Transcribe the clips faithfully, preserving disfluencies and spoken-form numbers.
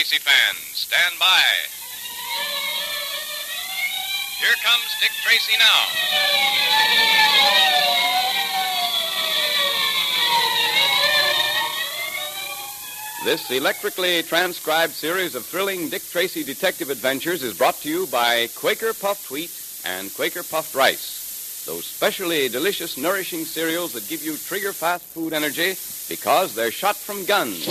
Tracy fans, stand by. Here comes Dick Tracy now. This electrically transcribed series of thrilling Dick Tracy detective adventures is brought to you by Quaker Puffed Wheat and Quaker Puffed Rice, those specially delicious, nourishing cereals that give you trigger-fast food energy because they're shot from guns.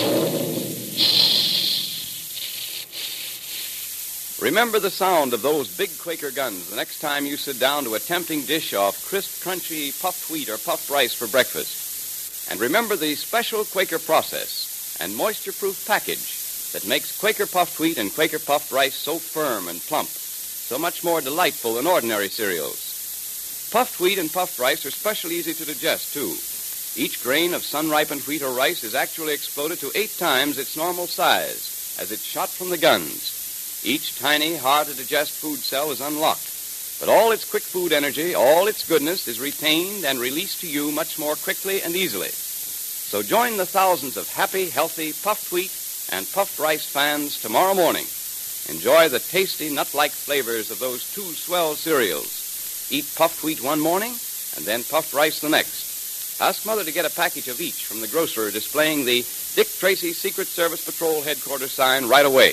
Remember the sound of those big Quaker guns the next time you sit down to a tempting dish of crisp, crunchy puffed wheat or puffed rice for breakfast. And remember the special Quaker process and moisture-proof package that makes Quaker Puffed Wheat and Quaker Puffed Rice so firm and plump, so much more delightful than ordinary cereals. Puffed wheat and puffed rice are especially easy to digest, too. Each grain of sun-ripened wheat or rice is actually exploded to eight times its normal size as it's shot from the guns. Each tiny, hard-to-digest food cell is unlocked, but all its quick food energy, all its goodness, is retained and released to you much more quickly and easily. So join the thousands of happy, healthy, puffed wheat and puffed rice fans tomorrow morning. Enjoy the tasty, nut-like flavors of those two swell cereals. Eat puffed wheat one morning and then puffed rice the next. Ask Mother to get a package of each from the grocer displaying the Dick Tracy Secret Service Patrol Headquarters sign right away.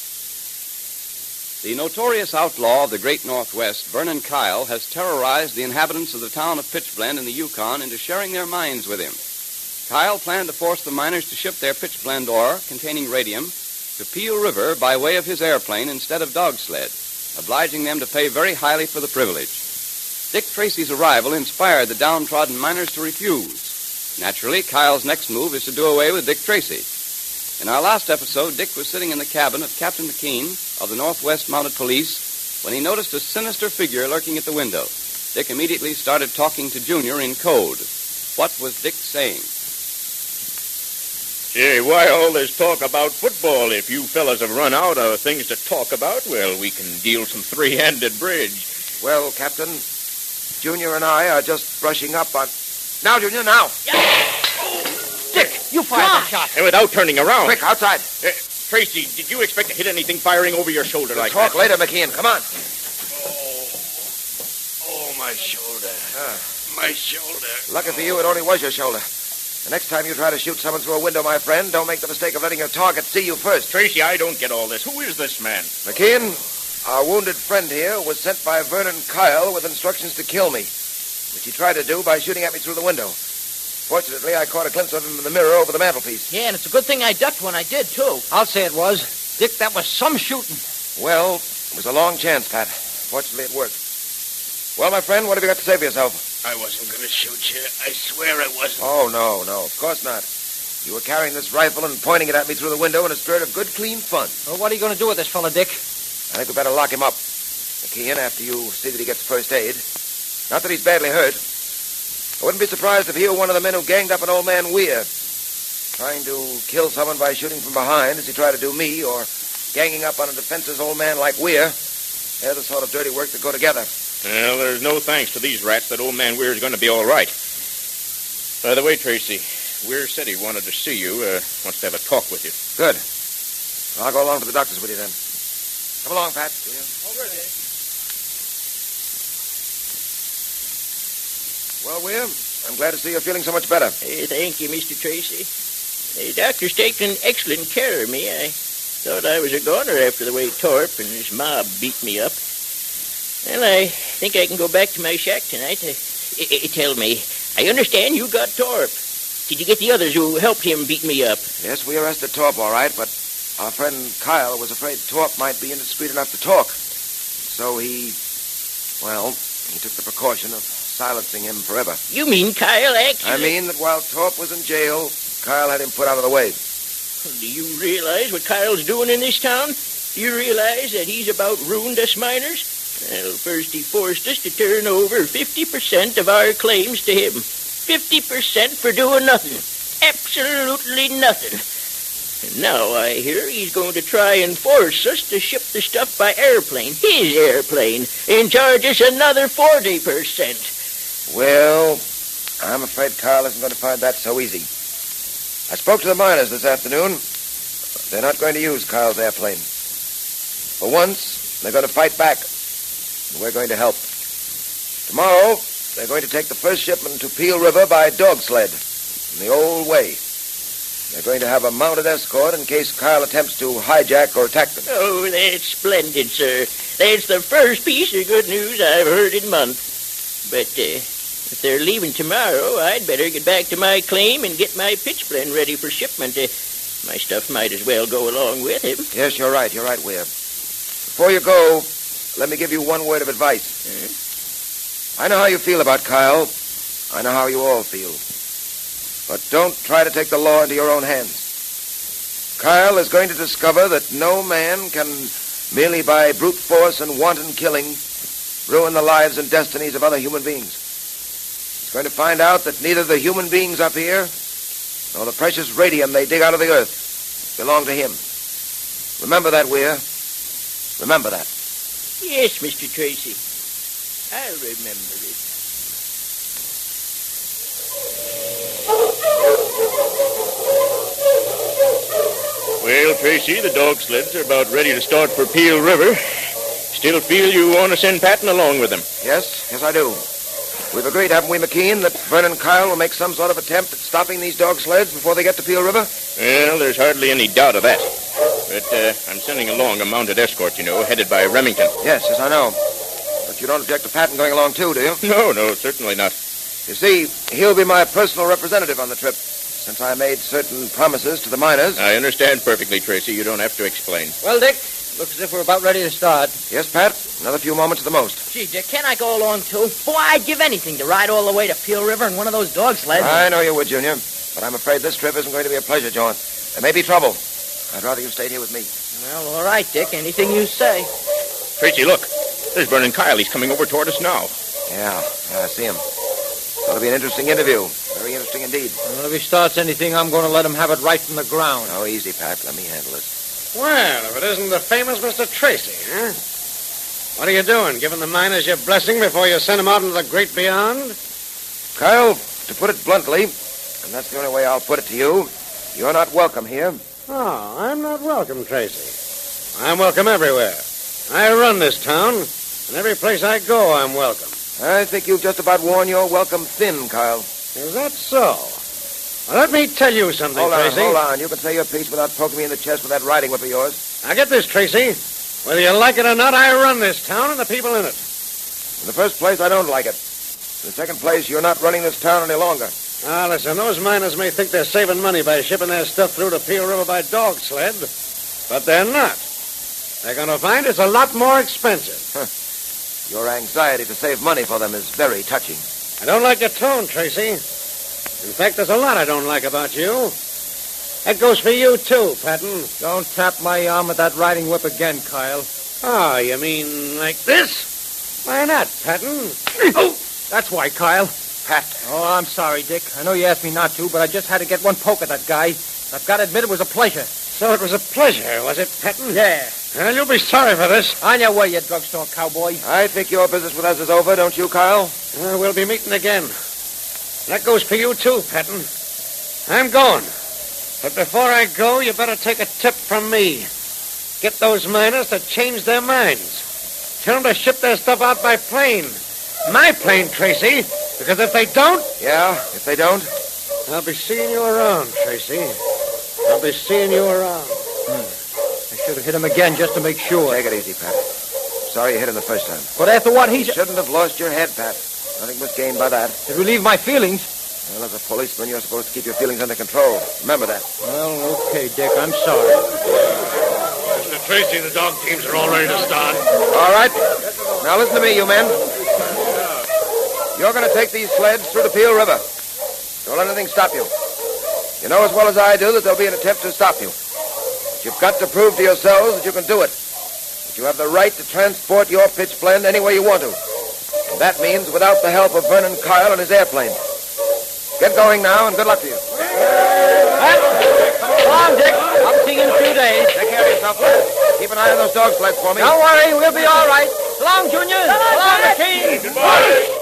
The notorious outlaw of the great Northwest, Vernon Kyle, has terrorized the inhabitants of the town of Pitchblende in the Yukon into sharing their mines with him. Kyle planned to force the miners to ship their pitchblende ore, containing radium, to Peel River by way of his airplane instead of dog sled, obliging them to pay very highly for the privilege. Dick Tracy's arrival inspired the downtrodden miners to refuse. Naturally, Kyle's next move is to do away with Dick Tracy. In our last episode, Dick was sitting in the cabin of Captain McKean of the Northwest Mounted Police when he noticed a sinister figure lurking at the window. Dick immediately started talking to Junior in code. What was Dick saying? Hey, why all this talk about football? If you fellas have run out of things to talk about, well, we can deal some three-handed bridge. Well, Captain, Junior and I are just brushing up on... Now, Junior, now! Dick, you fired that shot. And without turning around. Quick, outside. Uh, Tracy, did you expect to hit anything firing over your shoulder We'll like talk that? later, McKean. Come on. Oh, oh, my shoulder. Ah. My shoulder. Lucky for you, it only was your shoulder. The next time you try to shoot someone through a window, my friend, don't make the mistake of letting your target see you first. Tracy, I don't get all this. Who is this man? McKean, our wounded friend here was sent by Vernon Kyle with instructions to kill me, which he tried to do by shooting at me through the window. Fortunately, I caught a glimpse of him in the mirror over the mantelpiece. Yeah, and it's a good thing I ducked when I did, too. I'll say it was. Dick, that was some shooting. Well, it was a long chance, Pat. Fortunately, it worked. Well, my friend, what have you got to say for yourself? I wasn't going to shoot you. I swear I wasn't. Oh, no, no, of course not. You were carrying this rifle and pointing it at me through the window in a spirit of good, clean fun. Well, what are you going to do with this fella, Dick? I think we better lock him up, McKean, after you see that he gets first aid. Not that he's badly hurt. I wouldn't be surprised if he were one of the men who ganged up on old man Weir, trying to kill someone by shooting from behind as he tried to do me, or ganging up on a defenseless old man like Weir. They're the sort of dirty work that go together. Well, there's no thanks to these rats that old man Weir's going to be all right. By the way, Tracy, Weir said he wanted to see you, uh, wants to have a talk with you. Good. I'll go along to the doctor's with you then. Come along, Pat. Over there. Well, Weir, I'm glad to see you're feeling so much better. Hey, thank you, Mister Tracy. The doctor's taken excellent care of me. I thought I was a goner after the way Torp and his mob beat me up. Well, I think I can go back to my shack tonight. Uh, I, I, tell me, I understand you got Torp. Did you get the others who helped him beat me up? Yes, we arrested Torp, all right, but our friend Kyle was afraid Torp might be indiscreet enough to talk. So he, well, he took the precaution of silencing him forever. You mean Kyle actually... I mean that while Torp was in jail, Kyle had him put out of the way. Do you realize what Kyle's doing in this town? Do you realize that he's about ruined us miners? Well, first he forced us to turn over fifty percent of our claims to him. fifty percent for doing nothing. Absolutely nothing. And now I hear he's going to try and force us to ship the stuff by airplane, his airplane, and charge us another forty percent. Well, I'm afraid Kyle isn't going to find that so easy. I spoke to the miners this afternoon. they're not going to use Kyle's airplane. For once, they're going to fight back. And we're going to help. Tomorrow, they're going to take the first shipment to Peel River by dog sled, in the old way. They're going to have a mounted escort in case Kyle attempts to hijack or attack them. Oh, that's splendid, sir. That's the first piece of good news I've heard in months. But uh, if they're leaving tomorrow, I'd better get back to my claim and get my pitch blende ready for shipment. Uh, my stuff might as well go along with him. Yes, you're right. You're right, Weir. Before you go, let me give you one word of advice. Huh? I know how you feel about Kyle. I know how you all feel. But don't try to take the law into your own hands. Kyle is going to discover that no man can, merely by brute force and wanton killing, ruin the lives and destinies of other human beings. He's going to find out that neither the human beings up here nor the precious radium they dig out of the earth belong to him. Remember that, Weir. Remember that. Yes, Mister Tracy. I'll remember it. Well, Tracy, the dog sleds are about ready to start for Peel River. Still feel you want to send Patton along with them? Yes, yes, I do. We've agreed, haven't we, McKean, that Vernon Kyle will make some sort of attempt at stopping these dog sleds before they get to Peel River? Well, there's hardly any doubt of that. But uh, I'm sending along a mounted escort, you know, headed by Remington. Yes, yes, I know. But you don't object to Patton going along, too, do you? No, no, certainly not. You see, he'll be my personal representative on the trip, since I made certain promises to the miners. I understand perfectly, Tracy. You don't have to explain. Well, Dick, looks as if we're about ready to start. Yes, Pat. Another few moments at the most. Gee, Dick, can't I go along, too? Boy, I'd give anything to ride all the way to Peel River in one of those dog sleds. I know you would, Junior. But I'm afraid this trip isn't going to be a pleasure jaunt. There may be trouble. I'd rather you stayed here with me. Well, all right, Dick. Anything you say. Tracy, look. There's Vernon Kyle. He's coming over toward us now. Yeah, yeah, I see him. It'll be an interesting interview. Very interesting indeed. Well, if he starts anything, I'm going to let him have it right from the ground. Oh, easy, Pat. Let me handle it. Well, if it isn't the famous Mister Tracy, huh? What are you doing, giving the miners your blessing before you send them out into the great beyond? Kyle, to put it bluntly, and that's the only way I'll put it to you, you're not welcome here. Oh, I'm not welcome, Tracy. I'm welcome everywhere. I run this town, and every place I go, I'm welcome. I think you've just about worn your welcome thin, Kyle. Is that so? Well, let me tell you something, hold on, Tracy. Hold on, You can say your piece without poking me in the chest with that riding whip of yours. Now, get this, Tracy. Whether you like it or not, I run this town and the people in it. In the first place, I don't like it. In the second place, you're not running this town any longer. Now, listen, those miners may think they're saving money by shipping their stuff through to Peel River by dog sled, but they're not. They're going to find it's a lot more expensive. Huh. Your anxiety to save money for them is very touching. I don't like your tone, Tracy. In fact, there's a lot I don't like about you. That goes for you, too, Patton. Don't tap my arm with that riding whip again, Kyle. Oh, you mean like this? Why not, Patton? Oh, that's why, Kyle. Pat. Oh, I'm sorry, Dick. I know you asked me not to, but I just had to get one poke at that guy. I've got to admit it was a pleasure. So it was a pleasure, was it, Patton? Yeah. Well, you'll be sorry for this. On your way, you drugstore cowboy. I think your business with us is over, don't you, Kyle? Uh, we'll be meeting again. That goes for you, too, Patton. I'm going. But before I go, you better take a tip from me. Get those miners to change their minds. Tell them to ship their stuff out by plane. My plane, Tracy. Because if they don't... Yeah, if they don't? I'll be seeing you around, Tracy. I'll be seeing you around. Hmm. I should have hit him again just to make sure. Take it easy, Pat. Sorry you hit him the first time. But after what he's... You shouldn't have lost your head, Pat. Nothing was gained by that. It relieved my feelings. Well, as a policeman, you're supposed to keep your feelings under control. Remember that. Well, okay, Dick. I'm sorry. Mister Tracy, the dog teams are all ready to start. All right. Now listen to me, you men. You're going to take these sleds through the Peel River. Don't let anything stop you. You know as well as I do that there'll be an attempt to stop you. But you've got to prove to yourselves that you can do it. That you have the right to transport your pitch blende any way you want to. And that means without the help of Vernon Kyle and his airplane. Get going now, and good luck to you. Come on, Dick. I'll see you in a few days. Take care of yourself, lad. Keep an eye on those dog sleds for me. Don't worry. We'll be all right. So long, Junior. So long, McKean.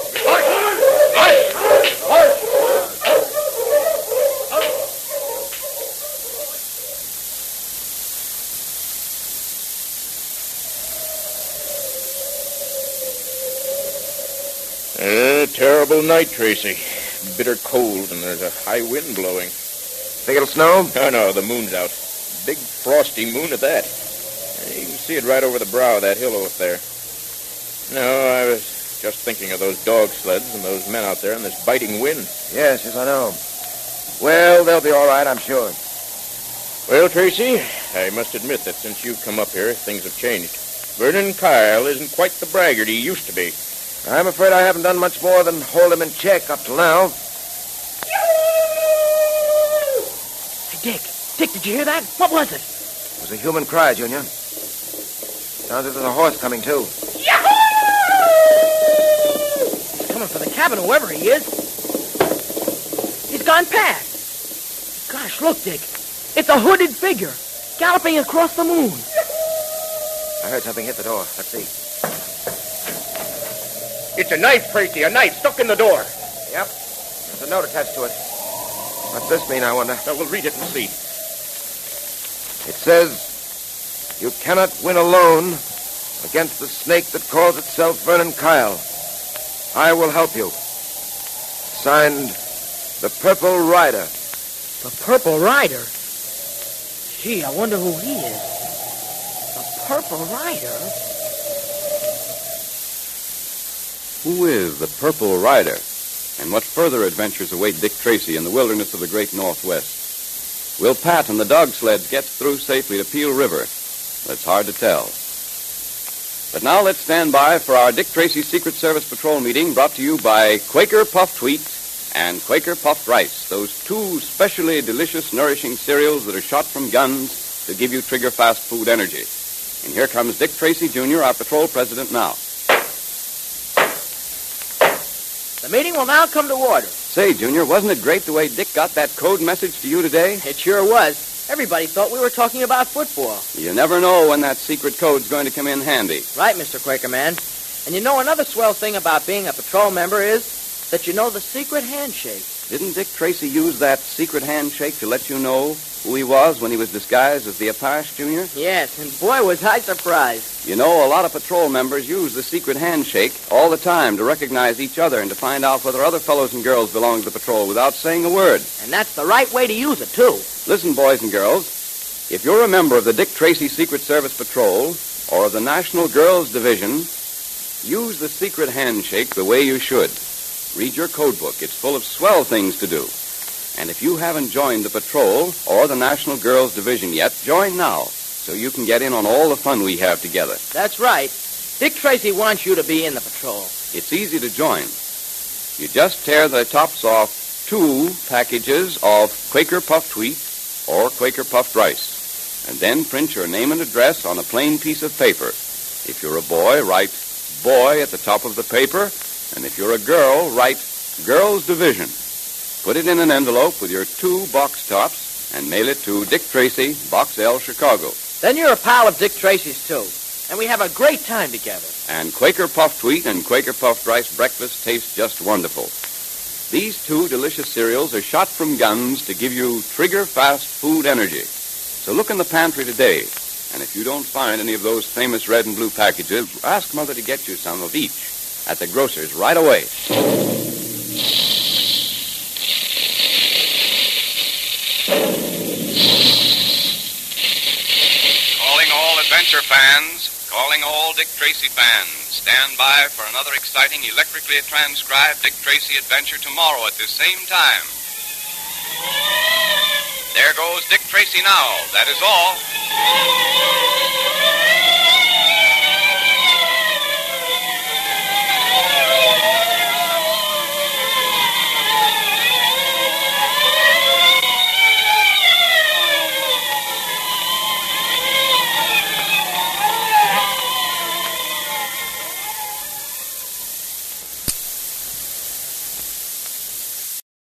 Uh, terrible night, Tracy. Bitter cold, and there's a high wind blowing. Think it'll snow? No, no, the moon's out. Big frosty moon at that. You can see it right over the brow of that hill up there. No, I was just thinking of those dog sleds and those men out there and this biting wind. Yes, yes, I know. Well, they'll be all right, I'm sure. Well, Tracy, I must admit that since you've come up here, things have changed. Vernon Kyle isn't quite the braggart he used to be. I'm afraid I haven't done much more than hold him in check up till now. Hey, Dick. Dick, did you hear that? What was it? It was a human cry, Junior. Sounds as if there's a horse coming, too. He's coming for the cabin, whoever he is. He's gone past. Gosh, look, Dick. It's a hooded figure galloping across the moon. I heard something hit the door. Let's see. It's a knife, Tracy, a knife stuck in the door. Yep. There's a note attached to it. What's this mean, I wonder? Well, we'll read it and see. It says, you cannot win alone against the snake that calls itself Vernon Kyle. I will help you. Signed, the Purple Rider. The Purple Rider? Gee, I wonder who he is. The Purple Rider? Who is the Purple Rider? And what further adventures await Dick Tracy in the wilderness of the great Northwest? Will Pat and the dog sleds get through safely to Peel River? That's hard to tell. But now let's stand by for our Dick Tracy Secret Service Patrol meeting, brought to you by Quaker Puffed Wheat and Quaker Puffed Rice, those two specially delicious, nourishing cereals that are shot from guns to give you trigger-fast food energy. And here comes Dick Tracy, Junior, our patrol president now. The meeting will now come to order. Say, Junior, wasn't it great the way Dick got that code message to you today? It sure was. Everybody thought we were talking about football. You never know when that secret code's going to come in handy. Right, Mister Quakerman. And you know another swell thing about being a patrol member is that you know the secret handshake. Didn't Dick Tracy use that secret handshake to let you know who he was when he was disguised as the Apache, Junior? Yes, and boy, was I surprised. You know, a lot of patrol members use the secret handshake all the time to recognize each other and to find out whether other fellows and girls belong to the patrol without saying a word. And that's the right way to use it, too. Listen, boys and girls, if you're a member of the Dick Tracy Secret Service Patrol or of the National Girls Division, use the secret handshake the way you should. Read your code book. It's full of swell things to do. And if you haven't joined the patrol or the National Girls Division yet, join now so you can get in on all the fun we have together. That's right. Dick Tracy wants you to be in the patrol. It's easy to join. You just tear the tops off two packages of Quaker Puffed Wheat or Quaker Puffed Rice, and then print your name and address on a plain piece of paper. If you're a boy, write boy at the top of the paper. And if you're a girl, write Girls Division. Put it in an envelope with your two box tops and mail it to Dick Tracy, Box L, Chicago. Then you're a pal of Dick Tracy's, too. And we have a great time together. And Quaker Puffed Wheat and Quaker Puffed Rice breakfast taste just wonderful. These two delicious cereals are shot from guns to give you trigger-fast food energy. So look in the pantry today. And if you don't find any of those famous red and blue packages, ask Mother to get you some of each at the grocer's right away. Calling all adventure fans, calling all Dick Tracy fans. Stand by for another exciting, electrically transcribed Dick Tracy adventure tomorrow at this same time. There goes Dick Tracy now. That is all.